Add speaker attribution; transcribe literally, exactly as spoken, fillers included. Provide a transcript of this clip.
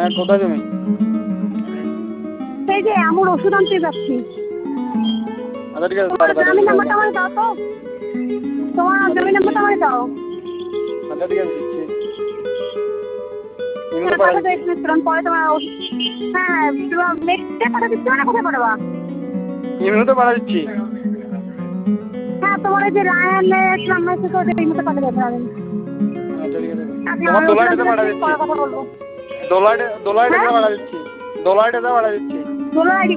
Speaker 1: হ্যাঁ, কোথায় তুমি?
Speaker 2: সেই যে আমার ওষুধ আনতে যাচ্ছি।
Speaker 1: আচ্ছা ঠিক আছে,
Speaker 2: তোমার
Speaker 1: তাড়াতাড়ি
Speaker 2: জমি
Speaker 1: এসো
Speaker 2: নাম্বারটা
Speaker 1: তাহলে।
Speaker 2: আমাকে দাও তো। তোমার জমি নাম্বারটা আমাকে দাও।
Speaker 1: আচ্ছা ঠিক আছে, দিচ্ছি। ইমেলে
Speaker 2: হ্যাঁ,
Speaker 1: পাঠিয়ে
Speaker 2: পাঠাতে
Speaker 1: দিচ্ছি।
Speaker 2: একটু পরে তোমার ওষুধ। হ্যাঁ, তোমার নেটে পাঠা দিচ্ছি না, কোথায় পাঠাবা?
Speaker 1: ইমেলে তো পাঠিয়ে দিচ্ছি।
Speaker 2: হ্যাঁ, তোমার এই যে লায়নের নাম্বার থেকে ওটা এই মতো পাঠিয়ে দেবে আমি।
Speaker 1: আচ্ছা ঠিক আছে,
Speaker 2: আপনি
Speaker 1: তোমার
Speaker 2: আমার ওষুধ
Speaker 1: দোলাইটাতে
Speaker 2: আনতে
Speaker 1: পাঠিয়ে
Speaker 2: যাচ্ছি,
Speaker 1: দিচ্ছি।
Speaker 2: পরে কথা বলবো।
Speaker 1: দোলাইটে দোলাইটাতে
Speaker 2: হ্যাঁ?
Speaker 1: পাঠিয়ে দিচ্ছি। দোলাইটাতে পাঠিয়ে দিচ্ছি।
Speaker 2: দোলা আইডি